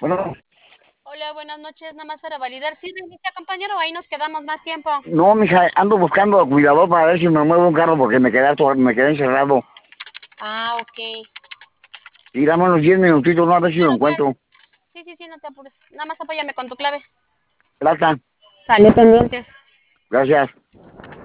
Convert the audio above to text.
Bueno, Hola, buenas noches. Nada más para validar. ¿Sí viniste, compañero? Ahí nos quedamos más tiempo. no, mija, ando buscando a cuidador para ver si me muevo un carro porque me quedé encerrado. Ah, ok. Y dame unos 10 minutitos, no, a ver si lo Claro, claro. encuentro. Sí, no te apures. Nada más apóyame con tu clave. Plata, Sale pendientes. gracias.